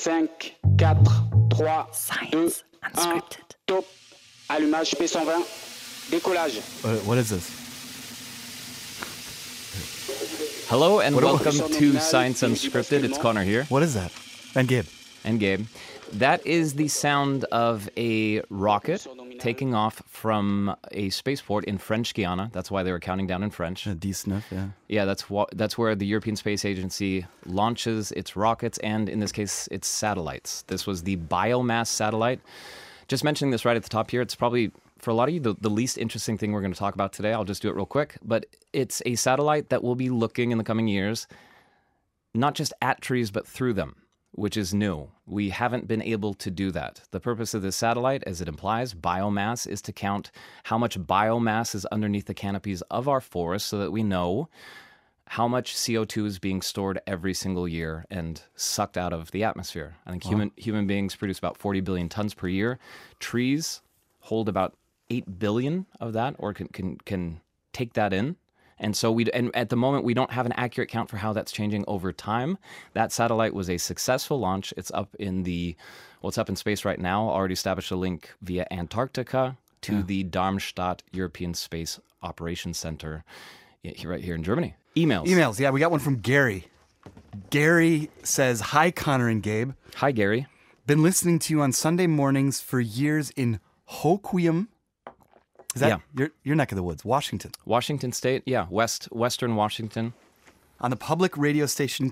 5, 4, 3, Science 2, 1, Unscripted. top. Allumage P120, décollage. What is this? Hello and welcome What- to Science Unscripted. It's Connor here. What is that? And Gabe. And Gabe. That is the sound of a rocket taking off from a spaceport in French Guiana. That's why they were counting down in French. D-sniff, yeah. Yeah, that's where the European Space Agency launches its rockets and, in this case, its satellites. This was the biomass satellite. Just mentioning this right at the top here, it's probably, for a lot of you, the least interesting thing we're going to talk about today. I'll just do it real quick. But it's a satellite that will be looking in the coming years, not just at trees, but through them, which is new. We haven't been able to do that. The purpose of this satellite, as it implies, biomass, is to count how much biomass is underneath the canopies of our forests so that we know how much CO2 is being stored every single year and sucked out of the atmosphere. I think human beings produce about 40 billion tons per year. Trees hold about 8 billion of that, or can take that in. And so and at the moment, we don't have an accurate count for how that's changing over time. That satellite was a successful launch. It's up in it's up in space right now. Already established a link via Antarctica to the Darmstadt European Space Operations Center right here in Germany. Emails. Yeah, we got one from Gary. Gary says, "Hi, Connor and Gabe. Hi, Gary. Been listening to you on Sunday mornings for years in Hoquiam." Is that your neck of the woods, Washington? Washington State, yeah, Western Washington. On the public radio station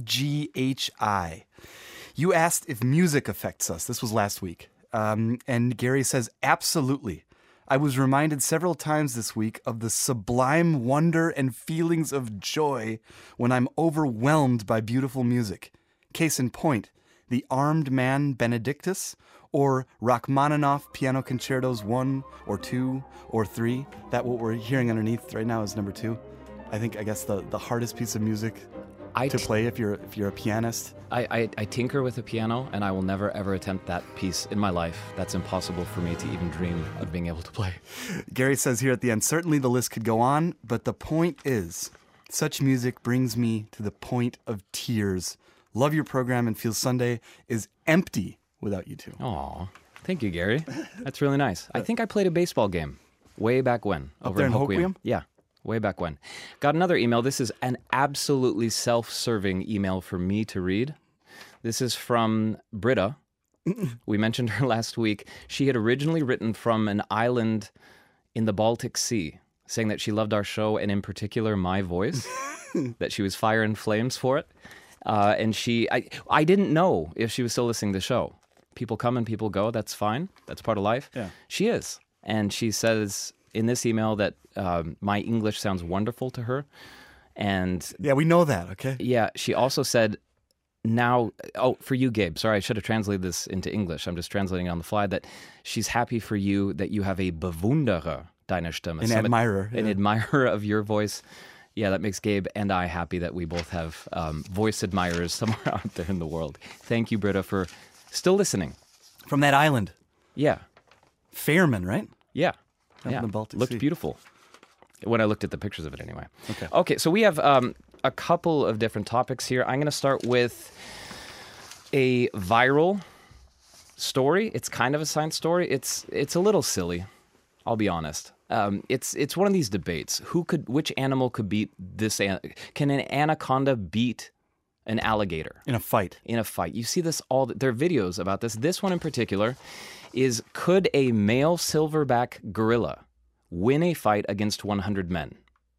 KGHI. You asked if music affects us. This was last week. And Gary says, absolutely. I was reminded several times this week of the sublime wonder and feelings of joy when I'm overwhelmed by beautiful music. Case in point, the Armed Man Benedictus, or Rachmaninoff Piano Concertos 1 or 2 or 3. That what we're hearing underneath right now is number 2. I guess the hardest piece of music to play if you're a pianist. I tinker with the piano, and I will never ever attempt that piece in my life. That's impossible for me to even dream of being able to play. Gary says here at the end, certainly the list could go on, but the point is, such music brings me to the point of tears. Love your program and feel Sunday is empty without you two. Aw, thank you, Gary. That's really nice. I think I played a baseball game way back when. Up there in Hoquiam? Yeah, way back when. Got another email. This is an absolutely self-serving email for me to read. This is from Britta. We mentioned her last week. She had originally written from an island in the Baltic Sea, saying that she loved our show and in particular my voice, that she was fire and flames for it. And I didn't know if she was still listening to the show. People come and people go. That's fine. That's part of life. Yeah. She is. And she says in this email that my English sounds wonderful to her. And yeah, we know that, okay? Yeah. She also said for you, Gabe, sorry, I should have translated this into English. I'm just translating it on the fly, that she's happy for you that you have a bewunderer deiner Stimme. An admirer. An admirer of your voice. Yeah, that makes Gabe and I happy that we both have voice admirers somewhere out there in the world. Thank you, Britta, for still listening. From that island. Yeah. Fairman, right? Yeah. Out in the Baltic Looked Sea. beautiful. When I looked at the pictures of it anyway. Okay, so we have a couple of different topics here. I'm going to start with a viral story. It's kind of a science story. It's a little silly, I'll be honest. It's one of these debates. Which animal could beat this? Can an anaconda beat an alligator in a fight? You see this there are videos about this. This one in particular is: could a male silverback gorilla win a fight against 100 men?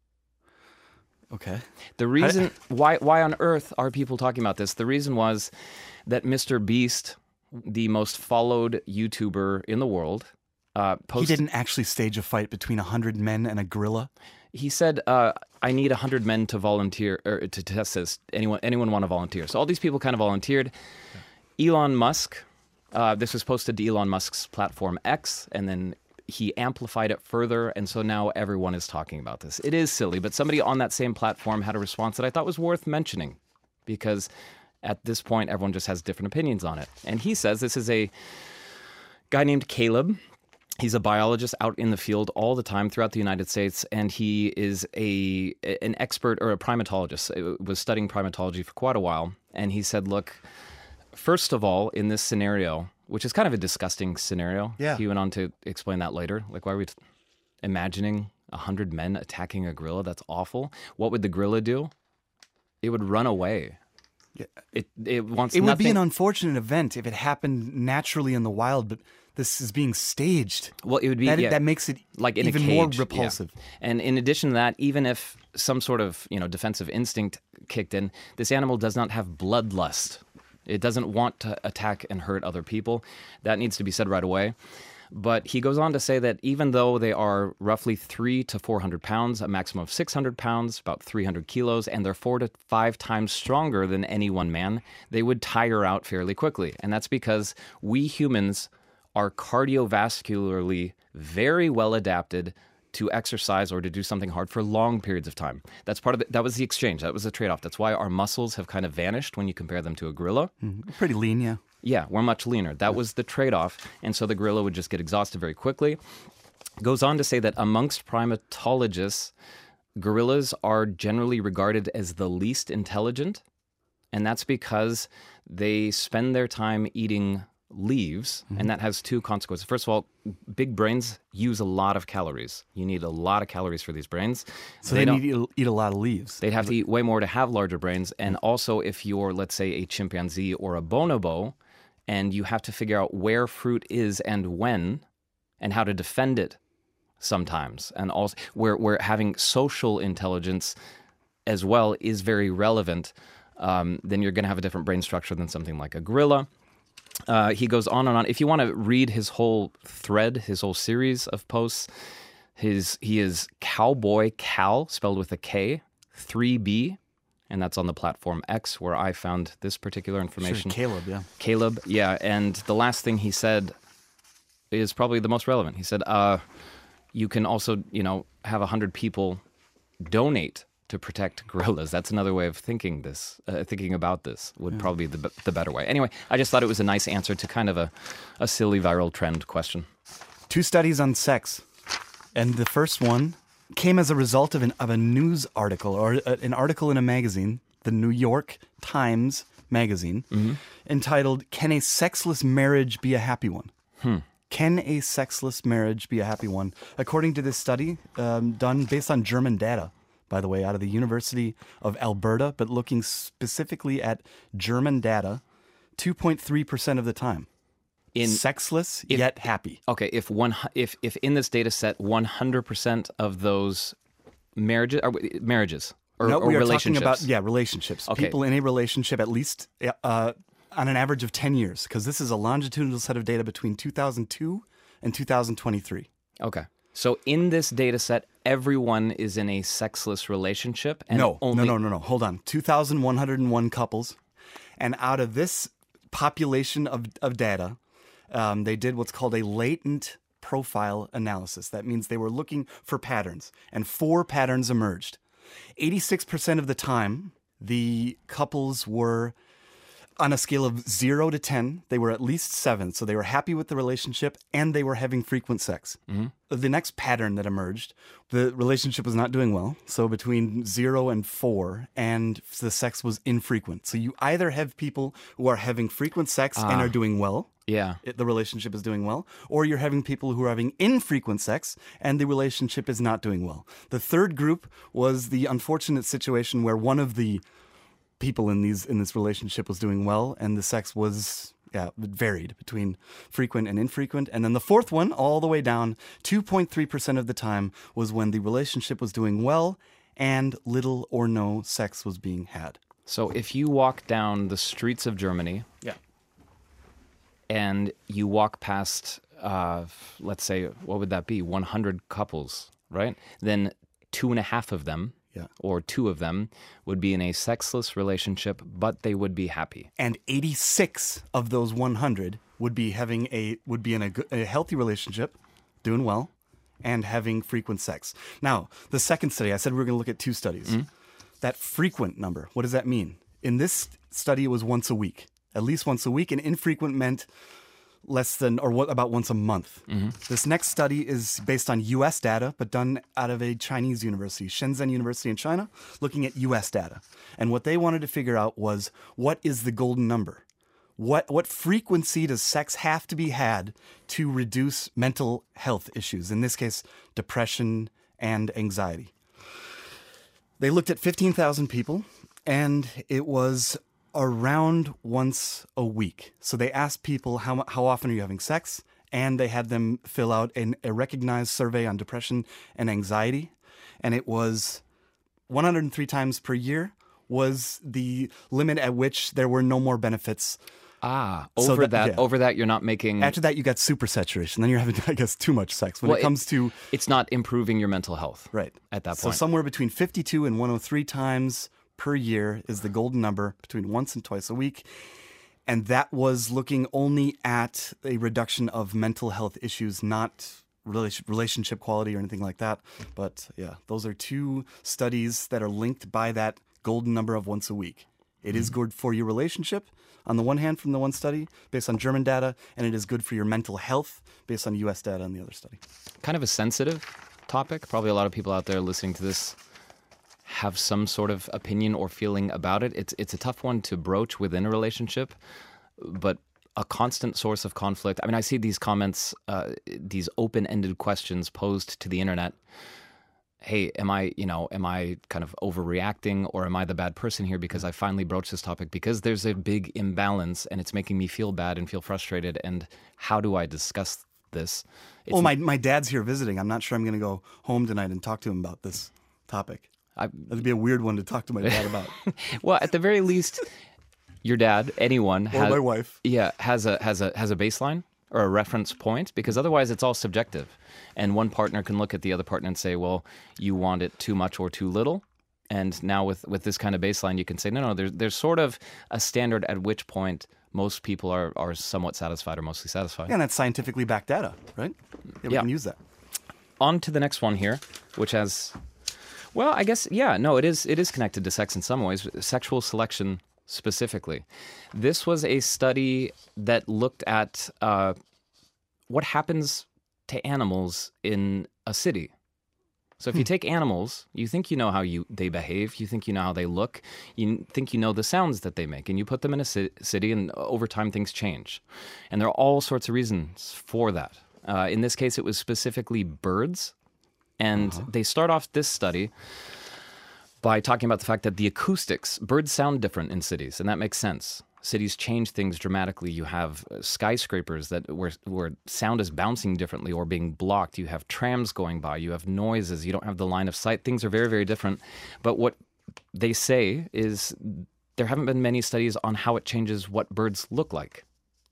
Okay. The reason why on earth are people talking about this? The reason was that Mr. Beast, the most followed YouTuber in the world, he didn't actually stage a fight between 100 men and a gorilla? He said, I need 100 men to volunteer, or to test this. Anyone want to volunteer? So all these people kind of volunteered. Elon Musk, this was posted to Elon Musk's platform X, and then he amplified it further, and so now everyone is talking about this. It is silly, but somebody on that same platform had a response that I thought was worth mentioning, because at this point, everyone just has different opinions on it. And he says this is a guy named Caleb. He's a biologist out in the field all the time throughout the United States, and he is an expert or a primatologist. Was studying primatology for quite a while, and he said, look, first of all, in this scenario, which is kind of a disgusting scenario, Yeah. he went on to explain that later. Like, why are we imagining 100 men attacking a gorilla? That's awful. What would the gorilla do? It would run away. Yeah. It wants It would nothing. be an unfortunate event if it happened naturally in the wild, but this is being staged. Well, it would be That makes it like in even a more cage, repulsive. yeah. And in addition to that, even if some sort of defensive instinct kicked in, this animal does not have bloodlust. It doesn't want to attack and hurt other people. That needs to be said right away. But he goes on to say that even though they are roughly 300 to 400 pounds, a maximum of 600 pounds, about 300 kilos, and they're 4 to 5 times stronger than any one man, they would tire out fairly quickly. And that's because we humans are cardiovascularly very well adapted to exercise or to do something hard for long periods of time. That's part of that was the exchange. That was the trade-off. That's why our muscles have kind of vanished when you compare them to a gorilla. Pretty lean, yeah. Yeah, we're much leaner. That was the trade-off. And so the gorilla would just get exhausted very quickly. Goes on to say that amongst primatologists, gorillas are generally regarded as the least intelligent. And that's because they spend their time eating leaves, and that has two consequences. First of all, big brains use a lot of calories. You need a lot of calories for these brains. So they need to eat a lot of leaves. They'd have to eat way more to have larger brains. And also, if you're, let's say, a chimpanzee or a bonobo, and you have to figure out where fruit is and when, and how to defend it sometimes, and also where having social intelligence as well is very relevant, then you're going to have a different brain structure than something like a gorilla. He goes on and on. If you want to read his whole thread, his whole series of posts, he is Cowboy Cal, spelled with a K, 3B, and that's on the platform X, where I found this particular information. Sure, Caleb, yeah. Caleb, yeah. And the last thing he said is probably the most relevant. He said, you can also, have 100 people donate to protect gorillas. That's another way of thinking about this would probably be the better way. Anyway, I just thought it was a nice answer to kind of a silly viral trend question. 2 studies on sex. And the first one came as a result of a news article or an article in a magazine, the New York Times magazine, entitled, "Can a Sexless Marriage Be a Happy One?" Can a sexless marriage be a happy one? According to this study, done based on German data, by the way, out of the University of Alberta, but looking specifically at German data, 2.3% of the time. Sexless, yet happy. Okay, if in this data set 100% of those marriages or No, we are relationships. talking about relationships. Okay. People in a relationship at least on an average of 10 years, because this is a longitudinal set of data between 2002 and 2023. Okay. So in this data set, everyone is in a sexless relationship? And No. only... No. Hold on. 2,101 couples. And out of this population of data, they did what's called a latent profile analysis. That means they were looking for patterns, and 4 patterns emerged. 86% of the time, the couples were on a scale of 0 to 10, they were at least 7. So they were happy with the relationship and they were having frequent sex. The next pattern that emerged, the relationship was not doing well. So between 0 and 4, and the sex was infrequent. So you either have people who are having frequent sex and are doing well. Yeah. The relationship is doing well, or you're having people who are having infrequent sex and the relationship is not doing well. The third group was the unfortunate situation where one of the people in this relationship was doing well, and the sex was varied between frequent and infrequent. And then the fourth one, all the way down, 2.3% of the time was when the relationship was doing well and little or no sex was being had. So if you walk down the streets of Germany, and you walk past, let's say, what would that be? 100 couples, right? Then 2.5 of them. Or 2 of them would be in a sexless relationship, but they would be happy. And 86 of those 100 would be in a healthy relationship, doing well, and having frequent sex. Now, the second study, I said we were going to look at 2 studies. That frequent number, what does that mean? In this study, it was once a week, at least once a week, and infrequent meant less than, or what about once a month. This next study is based on U.S. data, but done out of a Chinese university, Shenzhen University in China, looking at U.S. data. And what they wanted to figure out was, what is the golden number? what frequency does sex have to be had to reduce mental health issues? In this case, depression and anxiety. They looked at 15,000 people, and it was around once a week. So they asked people, how often are you having sex? And they had them fill out a recognized survey on depression and anxiety. And it was 103 times per year was the limit at which there were no more benefits. Over that, you're not making... After that, you got super saturation. Then you're having, I guess, too much sex. When it comes to... It's not improving your mental health. Right. At that point. So somewhere between 52 and 103 times per year is the golden number, between once and twice a week. And that was looking only at a reduction of mental health issues, not relationship quality or anything like that. But yeah, those are two studies that are linked by that golden number of once a week. It is good for your relationship, on the one hand, from the one study, based on German data, and it is good for your mental health, based on U.S. data on the other study. Kind of a sensitive topic. Probably a lot of people out there listening to this have some sort of opinion or feeling about it. It's a tough one to broach within a relationship, but a constant source of conflict. I mean, I see these comments, these open-ended questions posed to the internet. Hey, am I kind of overreacting, or am I the bad person here because I finally broached this topic? Because there's a big imbalance and it's making me feel bad and feel frustrated. And how do I discuss this? My dad's here visiting. I'm not sure I'm going to go home tonight and talk to him about this topic. That'd be a weird one to talk to my dad about. Well, at the very least, your dad, anyone, or my wife, has a baseline or a reference point, because otherwise it's all subjective. And one partner can look at the other partner and say, well, you want it too much or too little. And now with this kind of baseline, you can say, no, there's sort of a standard at which point most people are somewhat satisfied or mostly satisfied. Yeah, and that's scientifically backed data, right? Yeah, we can use that. On to the next one here, which has, well, I guess, it is connected to sex in some ways, sexual selection specifically. This was a study that looked at what happens to animals in a city. So if you take animals, you think you know how they behave, you think you know how they look, you think you know the sounds that they make, and you put them in a city, and over time things change. And there are all sorts of reasons for that. In this case, it was specifically birds. And they start off this study by talking about the fact that the acoustics, birds sound different in cities, and that makes sense. Cities change things dramatically. You have skyscrapers where sound is bouncing differently or being blocked. You have trams going by. You have noises. You don't have the line of sight. Things are very, very different. But what they say is there haven't been many studies on how it changes what birds look like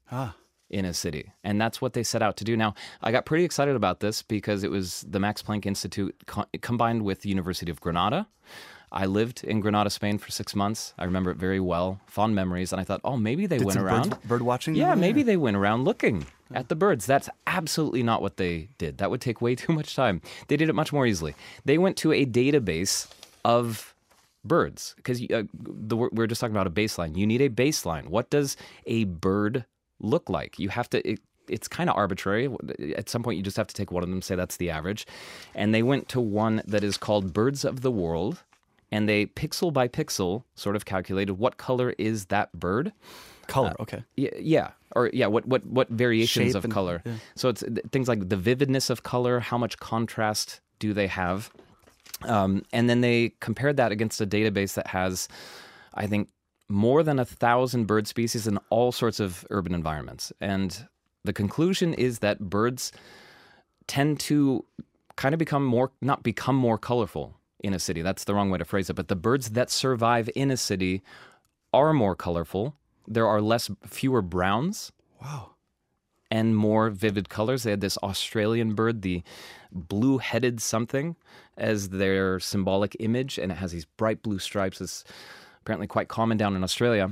in a city. And that's what they set out to do. Now, I got pretty excited about this because it was the Max Planck Institute combined with the University of Granada. I lived in Granada, Spain for 6 months. I remember it very well, fond memories. And I thought, maybe they went around. Bird watching? Yeah, maybe they went around looking at the birds. That's absolutely not what they did. That would take way too much time. They did it much more easily. They went to a database of birds, because we're just talking about a baseline. You need a baseline. What does a bird look like? You have to... It's kind of arbitrary. At some point, you just have to take one of them, say that's the average. And they went to one that is called Birds of the World. And they, pixel by pixel, sort of calculated what color is that bird. Color, okay. Yeah. Or, what variations Shape of color. Yeah. So it's things like the vividness of color, how much contrast do they have. And then they compared that against a database that has, I think, more than 1,000 bird species in all sorts of urban environments. And the conclusion is that birds tend to kind of not become more colorful in a city. That's the wrong way to phrase it. But the birds that survive in a city are more colorful. There are fewer browns. Wow. And more vivid colors. They had this Australian bird, the blue-headed something, as their symbolic image. And it has these bright blue stripes. It's apparently quite common down in Australia.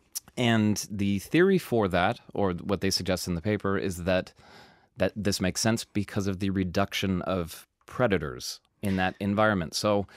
And the theory for that, or what they suggest in the paper, is that this makes sense because of the reduction of predators in that environment. So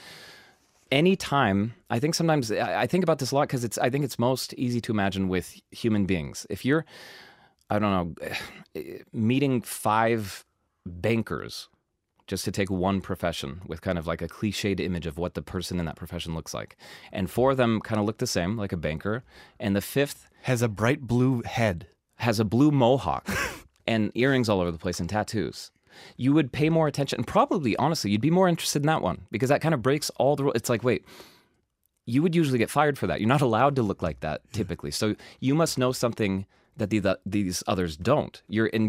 anytime, I think sometimes, I think about this a lot because I think it's most easy to imagine with human beings. If you're, I don't know, meeting 5 bankers just to take one profession with kind of like a cliched image of what the person in that profession looks like. And 4 of them kind of look the same, like a banker. And the 5th Has a bright blue head. has a blue mohawk and earrings all over the place and tattoos. You would pay more attention, and probably, honestly, you'd be more interested in that one because that kind of breaks all the rules. It's like, wait, you would usually get fired for that. You're not allowed to look like that typically. So you must know something that these others don't.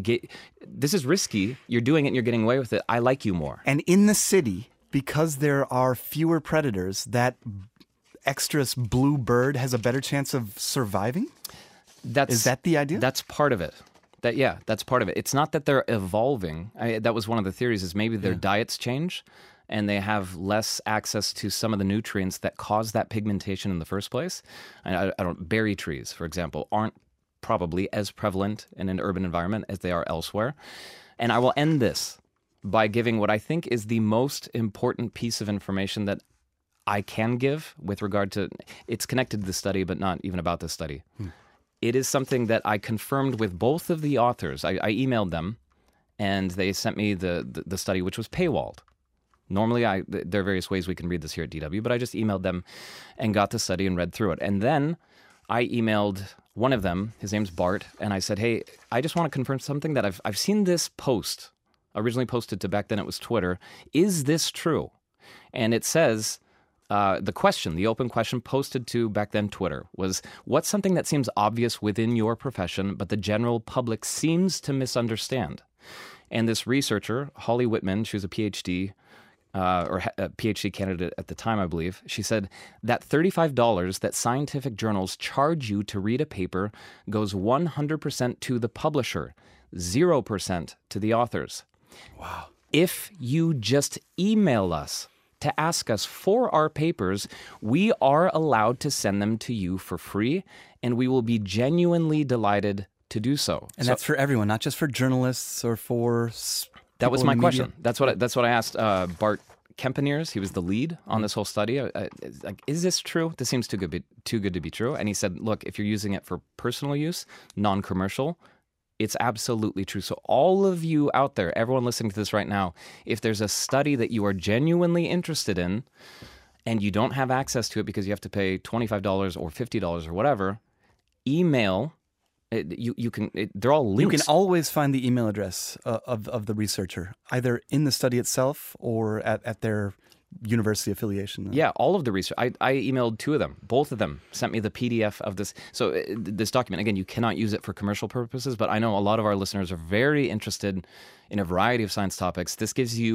This is risky. You're doing it and you're getting away with it. I like you more. And in the city, because there are fewer predators, that extras blue bird has a better chance of surviving? Is that the idea? That's part of it. That's part of it. It's not that they're evolving. That was one of the theories, is maybe their diets change and they have less access to some of the nutrients that cause that pigmentation in the first place. Berry trees, for example, aren't probably as prevalent in an urban environment as they are elsewhere. And I will end this by giving what I think is the most important piece of information that I can give with regard to, it's connected to the study, but not even about the study. It is something that I confirmed with both of the authors. I emailed them, and they sent me the study, which was paywalled. Normally, there are various ways we can read this here at DW, but I just emailed them and got the study and read through it. And then I emailed one of them, his name's Bart, and I said, hey, I just want to confirm something that I've seen this post, originally posted to, back then it was Twitter. Is this true? And it says, the open question posted to, back then, Twitter, was, what's something that seems obvious within your profession, but the general public seems to misunderstand? And this researcher, Holly Whitman, she was a PhD, or a PhD candidate at the time, I believe. She said that $35 that scientific journals charge you to read a paper goes 100% to the publisher, 0% to the authors. Wow. If you just email us to ask us for our papers, we are allowed to send them to you for free, and we will be genuinely delighted to do so. And that's for everyone, not just for journalists or for that was people my in question. media. That's what I asked Bart Kempeneers. He was the lead on this whole study. Like, is this true? This seems too good to be true. And he said, look, if you're using it for personal use, non-commercial, it's absolutely true. So all of you out there, everyone listening to this right now, if there's a study that you are genuinely interested in and you don't have access to it because you have to pay $25 or $50 or whatever, email. You can. They're all links. You can always find the email address of the researcher, either in the study itself or at their university affiliation. Yeah, all of the research. I emailed 2 of them. Both of them sent me the PDF of this. So this document, again, you cannot use it for commercial purposes, but I know a lot of our listeners are very interested in a variety of science topics. This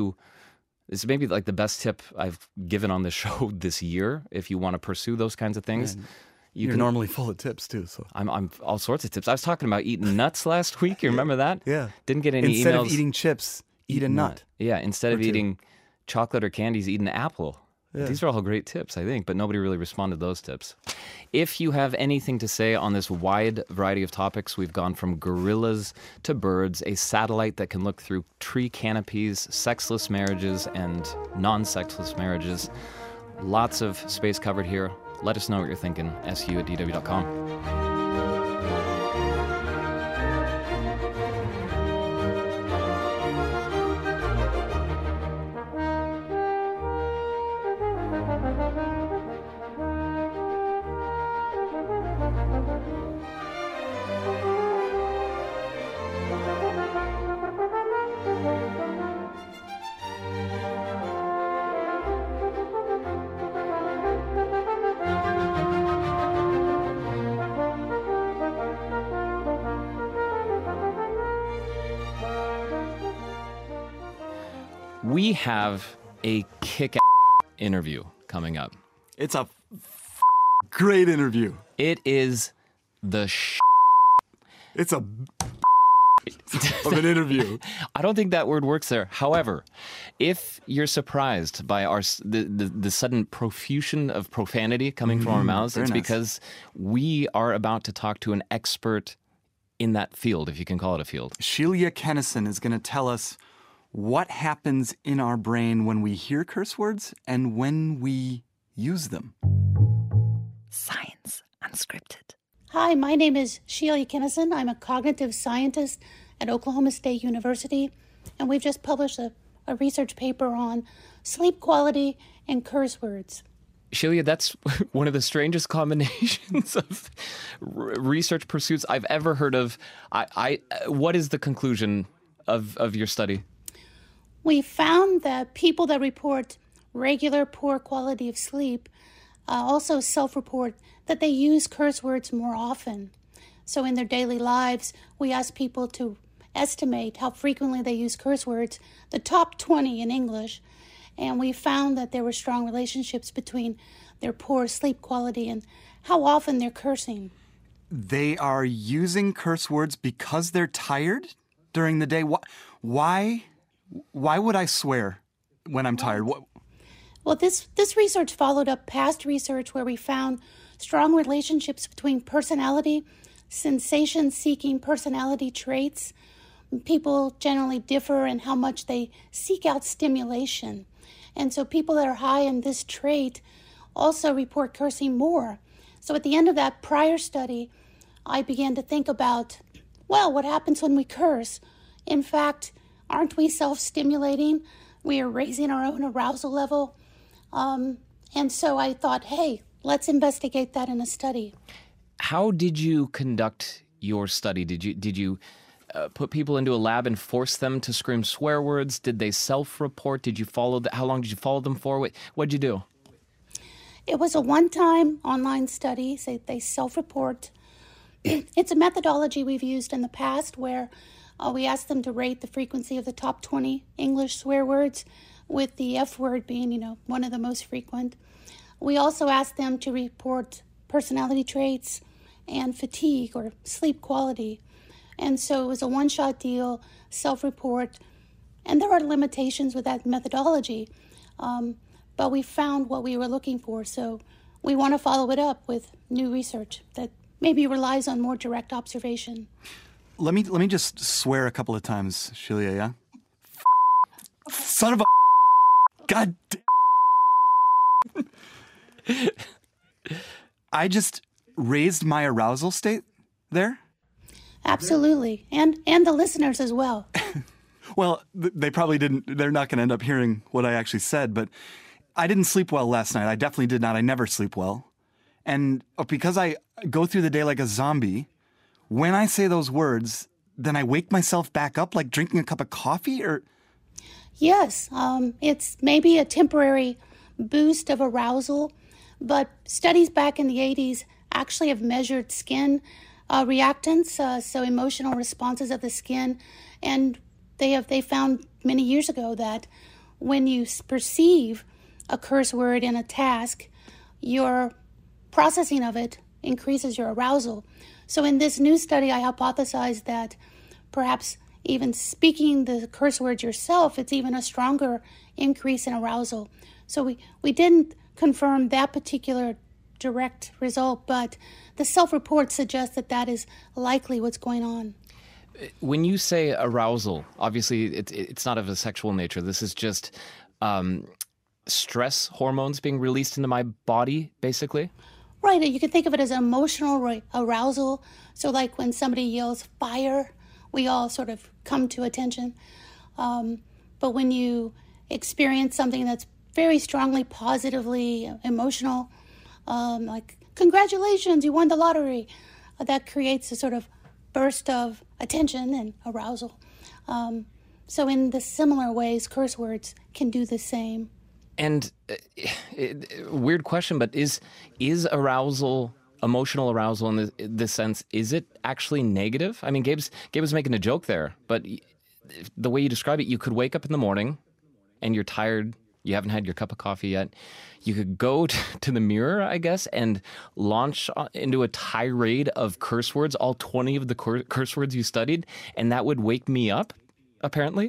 is maybe like the best tip I've given on this show this year if you want to pursue those kinds of things. You're normally full of tips too, so I'm all sorts of tips. I was talking about eating nuts last week. You remember that? Yeah. Didn't get any instead emails. of eating chips, eat a nut. Yeah. Instead of 2. eating chocolate or candies, eat an apple. Yeah. These are all great tips, I think, but nobody really responded to those tips. If you have anything to say on this wide variety of topics, we've gone from gorillas to birds, a satellite that can look through tree canopies, sexless marriages, and non-sexless marriages. Lots of space covered here. Let us know what you're thinking. su@dw.com. We have a kick-ass interview coming up. It's a great interview. It is the It's a of an interview. I don't think that word works there. However, if you're surprised by the sudden profusion of profanity coming from our mouths, it's because we are about to talk to an expert in that field, if you can call it a field. Shelia Kennison is going to tell us what happens in our brain when we hear curse words and when we use them. Science Unscripted. Hi, my name is Shelia Kennison. I'm a cognitive scientist at Oklahoma State University, and we've just published an a research paper on sleep quality and curse words. Shelia, that's one of the strangest combinations of research pursuits I've ever heard of. What is the conclusion of your study? We found that people that report regular poor quality of sleep also self-report that they use curse words more often. So in their daily lives, we asked people to estimate how frequently they use curse words, the top 20 in English, and we found that there were strong relationships between their poor sleep quality and how often they're cursing. They are using curse words because they're tired during the day. Why would I swear when I'm tired? Well, this research followed up past research where we found strong relationships between personality, sensation-seeking personality traits. People generally differ in how much they seek out stimulation. And so people that are high in this trait also report cursing more. So at the end of that prior study, I began to think about, well, what happens when we curse? In fact, aren't we self-stimulating? We are raising our own arousal level. And so I thought, hey, let's investigate that in a study. How did you conduct your study? Did you put people into a lab and force them to scream swear words? Did they self-report? Did you follow? How long did you follow them for? What'd you do? It was a one-time online study. So they self-report. It's a methodology we've used in the past where we asked them to rate the frequency of the top 20 English swear words, with the F word being, one of the most frequent. We also asked them to report personality traits and fatigue or sleep quality. And so it was a one-shot deal, self-report, and there are limitations with that methodology, but we found what we were looking for. So we want to follow it up with new research that maybe relies on more direct observation. Let me just swear a couple of times, Shelia, yeah? Son of a... God damn. I just raised my arousal state there? Absolutely. And the listeners as well. Well, they probably didn't. They're not going to end up hearing what I actually said, but I didn't sleep well last night. I definitely did not. I never sleep well. And because I go through the day like a zombie, when I say those words, then I wake myself back up like drinking a cup of coffee or... Yes, it's maybe a temporary boost of arousal, but studies back in the 80s actually have measured skin reactants, so emotional responses of the skin, and they found many years ago that when you perceive a curse word in a task, your processing of it increases your arousal. So in this new study, I hypothesized that perhaps even speaking the curse words yourself, it's even a stronger increase in arousal. So we didn't confirm that particular direct result, but the self-report suggests that is likely what's going on. When you say arousal, obviously it's not of a sexual nature. This is just stress hormones being released into my body, basically? Right. You can think of it as emotional arousal. So like when somebody yells fire, we all sort of come to attention. But when you experience something that's very strongly positively emotional, like congratulations, you won the lottery, that creates a sort of burst of attention and arousal. So in the similar ways, curse words can do the same. And weird question, but is arousal, emotional arousal in this sense, is it actually negative? I mean, Gabe was making a joke there, but the way you describe it, you could wake up in the morning and you're tired, you haven't had your cup of coffee yet. You could go to the mirror, I guess, and launch into a tirade of curse words, all 20 of the curse words you studied, and that would wake me up, apparently?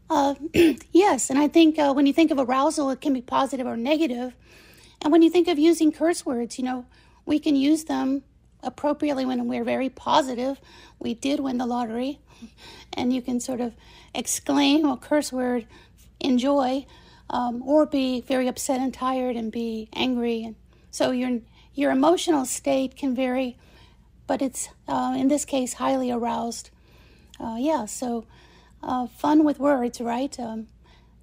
Yes, and I think when you think of arousal, it can be positive or negative. And when you think of using curse words, we can use them appropriately when we're very positive. We did win the lottery, and you can sort of exclaim a curse word, enjoy, or be very upset and tired and be angry. And so your emotional state can vary, but it's, in this case, highly aroused. So fun with words, right?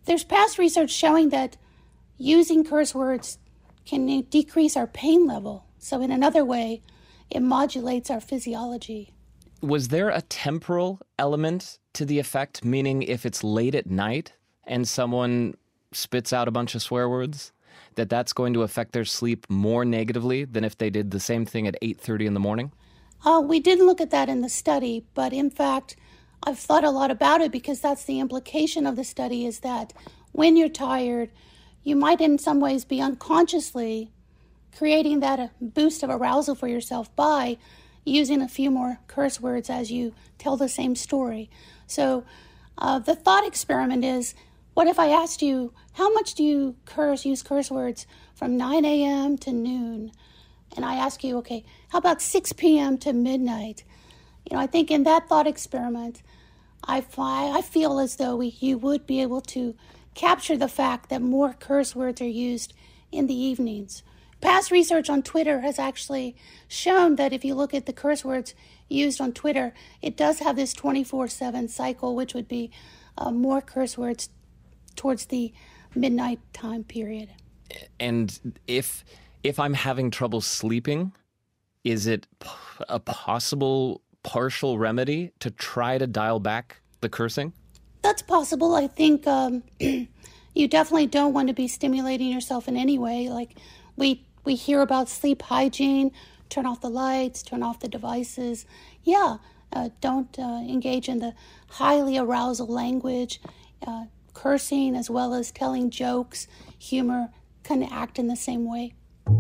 There's past research showing that using curse words can decrease our pain level. So in another way, it modulates our physiology. Was there a temporal element to the effect, meaning if it's late at night and someone spits out a bunch of swear words, that's going to affect their sleep more negatively than if they did the same thing at 8:30 in the morning? We didn't look at that in the study, but in fact, I've thought a lot about it because that's the implication of the study, is that when you're tired, you might in some ways be unconsciously creating that boost of arousal for yourself by using a few more curse words as you tell the same story. So the thought experiment is, what if I asked you, how much do you use curse words from 9 a.m. to noon? And I ask you, okay, how about 6 p.m. to midnight? I think in that thought experiment, I feel as though you would be able to capture the fact that more curse words are used in the evenings. Past research on Twitter has actually shown that if you look at the curse words used on Twitter, it does have this 24/7 cycle, which would be more curse words towards the midnight time period. And if I'm having trouble sleeping, is it a possible partial remedy to try to dial back the cursing? That's possible. I think you definitely don't want to be stimulating yourself in any way. Like we hear about sleep hygiene, turn off the lights, turn off the devices. Don't engage in the highly arousal language. Cursing as well as telling jokes, humor, kind of act in the same way.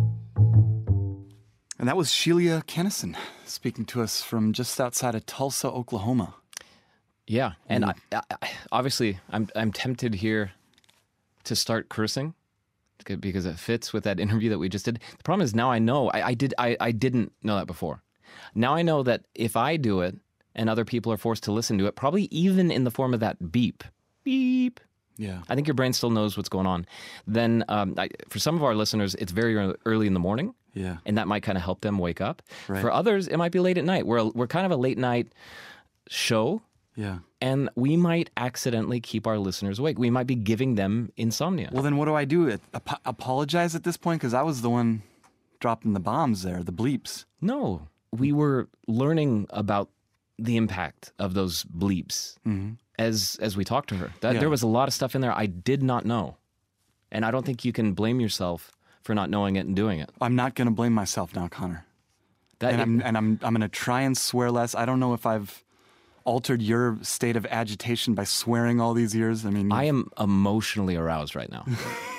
And that was Shelia Kennison speaking to us from just outside of Tulsa, Oklahoma. Yeah, and I obviously I'm tempted here to start cursing because it fits with that interview that we just did. The problem is now I know I didn't know that before. Now I know that if I do it and other people are forced to listen to it, probably even in the form of that beep. Yeah, I think your brain still knows what's going on. Then for some of our listeners, it's very early in the morning. Yeah, and that might kind of help them wake up. Right. For others, it might be late at night. We're kind of a late night show. Yeah, and we might accidentally keep our listeners awake. We might be giving them insomnia. Well, then what do I do? Apologize at this point because I was the one dropping the bombs there, the bleeps. No, we were learning about the impact of those bleeps. Mm-hmm. As we talked to her. There was a lot of stuff in there I did not know. And I don't think you can blame yourself for not knowing it and doing it. I'm not going to blame myself now, Connor. I'm going to try and swear less. I don't know if I've altered your state of agitation by swearing all these years. I am emotionally aroused right now.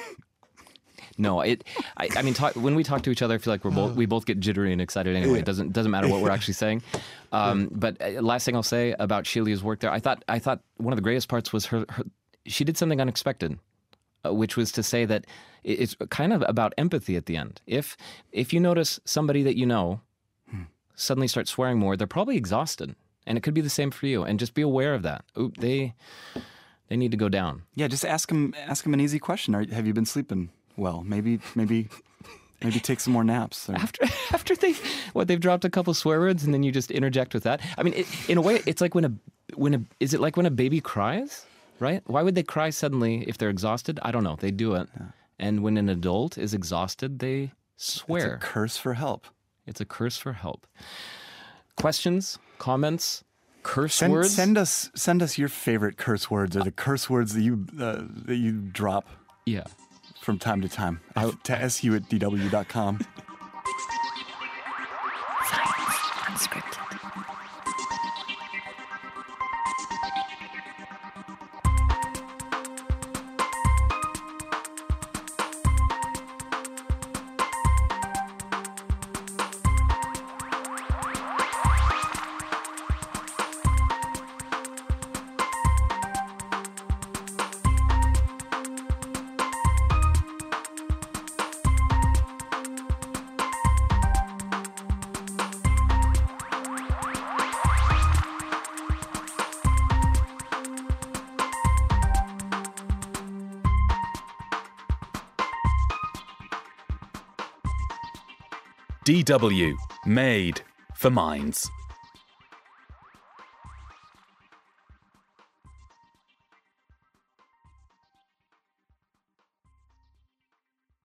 No, when we talk to each other, I feel like we both get jittery and excited anyway. It doesn't matter what we're actually saying. But last thing I'll say about Shelia's work there, I thought one of the greatest parts was her she did something unexpected, which was to say that it's kind of about empathy at the end. If you notice somebody that you know suddenly start swearing more, they're probably exhausted, and it could be the same for you. And just be aware of that. They need to go down. Yeah, just ask them an easy question. Have you been sleeping well? Maybe take some more naps. Or... After they've dropped a couple swear words and then you just interject with that. In a way, it's like is it like when a baby cries, right? Why would they cry suddenly if they're exhausted? I don't know. They do it. Yeah. And when an adult is exhausted, they swear. It's a curse for help. It's a curse for help. Questions, comments, curse words? Send us your favorite curse words or the curse words that you drop. Yeah. From time to time to su@dw.com. Science Unscripted. DW, made for minds.